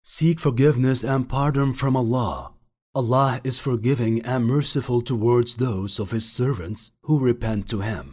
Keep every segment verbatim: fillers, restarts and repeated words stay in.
Seek forgiveness and pardon from Allah. Allah is forgiving and merciful towards those of His servants who repent to Him.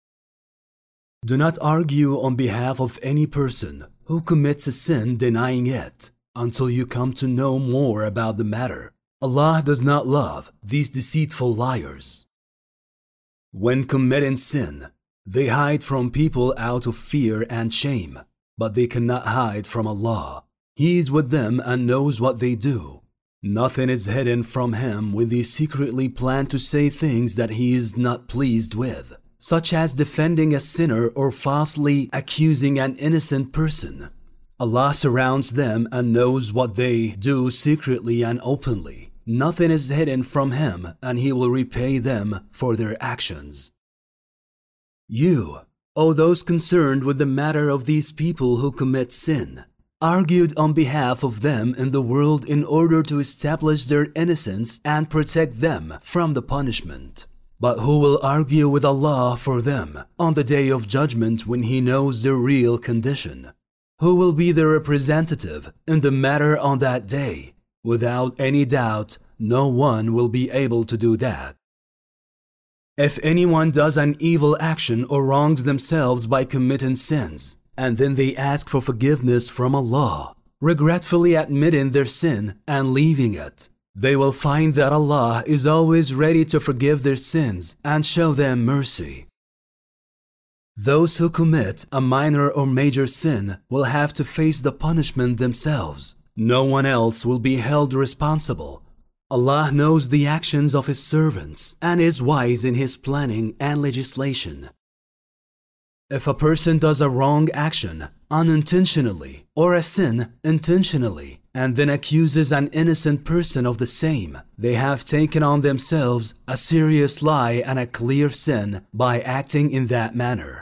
Do not argue on behalf of any person who commits a sin denying it until you come to know more about the matter. Allah does not love these deceitful liars. When committing sin, they hide from people out of fear and shame, but they cannot hide from Allah. He is with them and knows what they do. Nothing is hidden from Him when they secretly plan to say things that He is not pleased with, such as defending a sinner or falsely accusing an innocent person. Allah surrounds them and knows what they do secretly and openly. Nothing is hidden from Him, and He will repay them for their actions. You, O those concerned with the matter of these people who commit sin, argued on behalf of them in the world in order to establish their innocence and protect them from the punishment. But who will argue with Allah for them on the day of judgment when He knows their real condition? Who will be their representative in the matter on that day? Without any doubt, no one will be able to do that. If anyone does an evil action or wrongs themselves by committing sins, and then they ask for forgiveness from Allah, regretfully admitting their sin and leaving it, they will find that Allah is always ready to forgive their sins and show them mercy. Those who commit a minor or major sin will have to face the punishment themselves. No one else will be held responsible. Allah knows the actions of His servants and is wise in His planning and legislation. If a person does a wrong action unintentionally or a sin intentionally and then accuses an innocent person of the same, they have taken on themselves a serious lie and a clear sin by acting in that manner.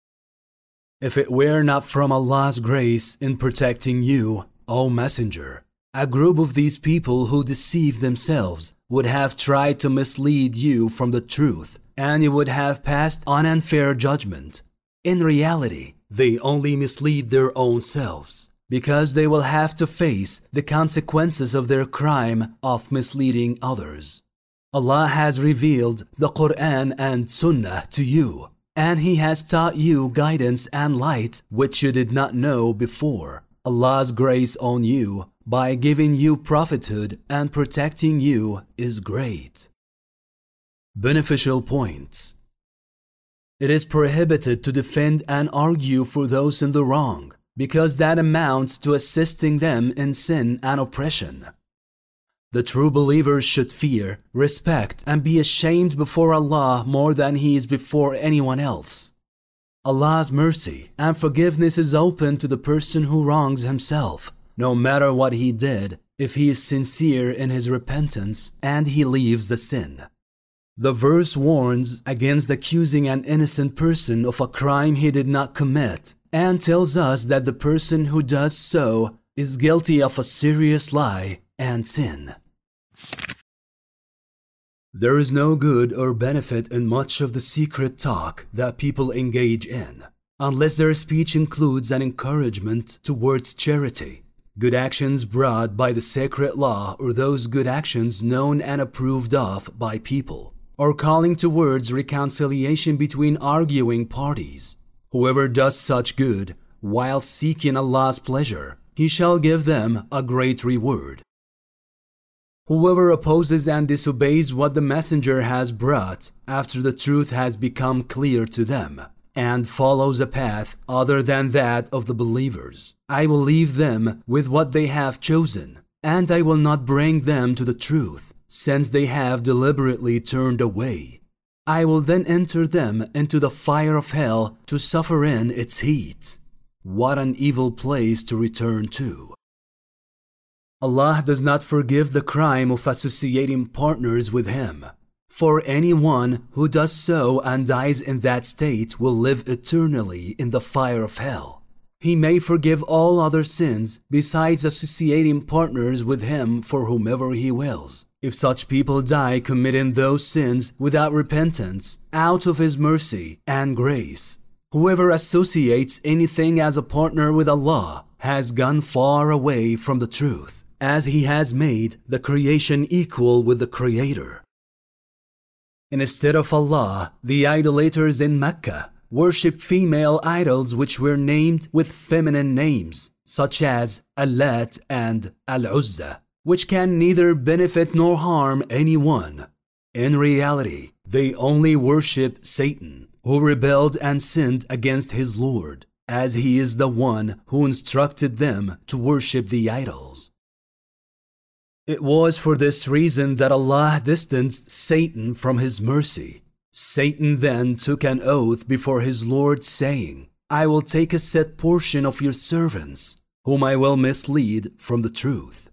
If it were not from Allah's grace in protecting you, O Messenger, a group of these people who deceive themselves would have tried to mislead you from the truth, and you would have passed on unfair judgment. In reality, they only mislead their own selves, because they will have to face the consequences of their crime of misleading others. Allah has revealed the Quran and Sunnah to you, and He has taught you guidance and light which you did not know before. Allah's grace on you by giving you prophethood and protecting you is great. Beneficial points. It is prohibited to defend and argue for those in the wrong, because that amounts to assisting them in sin and oppression. The true believers should fear, respect, and be ashamed before Allah more than He is before anyone else. Allah's mercy and forgiveness is open to the person who wrongs himself, no matter what he did, if he is sincere in his repentance and he leaves the sin. The verse warns against accusing an innocent person of a crime he did not commit and tells us that the person who does so is guilty of a serious lie and sin. There is no good or benefit in much of the secret talk that people engage in, unless their speech includes an encouragement towards charity, good actions brought by the sacred law, or those good actions known and approved of by people, or calling towards reconciliation between arguing parties. Whoever does such good while seeking Allah's pleasure, He shall give them a great reward. Whoever opposes and disobeys what the Messenger has brought after the truth has become clear to them, and follows a path other than that of the believers, I will leave them with what they have chosen, and I will not bring them to the truth, since they have deliberately turned away. I will then enter them into the fire of hell to suffer in its heat. What an evil place to return to! Allah does not forgive the crime of associating partners with Him. For anyone who does so and dies in that state will live eternally in the fire of hell. He may forgive all other sins besides associating partners with Him for whomever He wills, if such people die committing those sins without repentance, out of His mercy and grace. Whoever associates anything as a partner with Allah has gone far away from the truth, as he has made the creation equal with the Creator. Instead of Allah, the idolaters in Mecca worship female idols which were named with feminine names, such as Allat and Al-Uzza, which can neither benefit nor harm anyone. In reality, they only worship Satan, who rebelled and sinned against his Lord, as he is the one who instructed them to worship the idols. It was for this reason that Allah distanced Satan from his mercy. Satan then took an oath before his Lord, saying, I will take a set portion of your servants, whom I will mislead from the truth.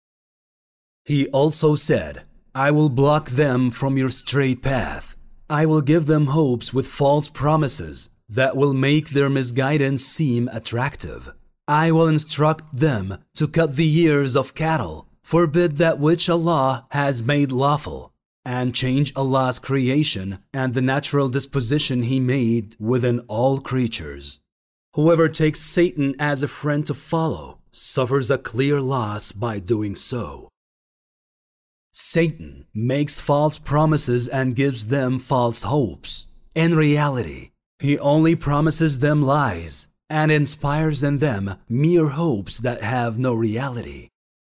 He also said, I will block them from your straight path. I will give them hopes with false promises that will make their misguidance seem attractive. I will instruct them to cut the ears of cattle, forbid that which Allah has made lawful, and change Allah's creation and the natural disposition He made within all creatures. Whoever takes Satan as a friend to follow suffers a clear loss by doing so. Satan makes false promises and gives them false hopes. In reality, he only promises them lies and inspires in them mere hopes that have no reality.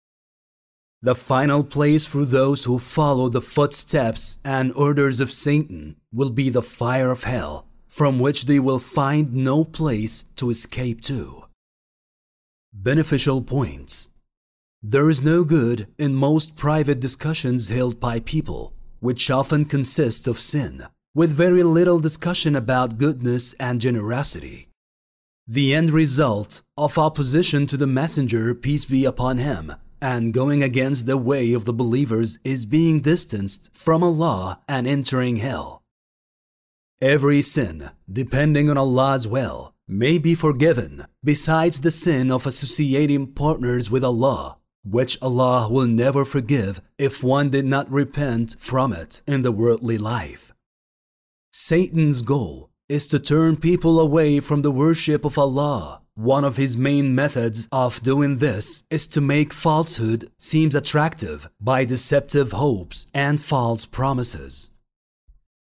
The final place for those who follow the footsteps and orders of Satan will be the fire of hell, from which they will find no place to escape to. Beneficial points. There is no good in most private discussions held by people, which often consist of sin, with very little discussion about goodness and generosity. The end result of opposition to the Messenger, peace be upon him, and going against the way of the believers is being distanced from Allah and entering hell. Every sin, depending on Allah's will, may be forgiven, besides the sin of associating partners with Allah, which Allah will never forgive if one did not repent from it in the worldly life. Satan's goal is to turn people away from the worship of Allah. One of his main methods of doing this is to make falsehood seem attractive by deceptive hopes and false promises.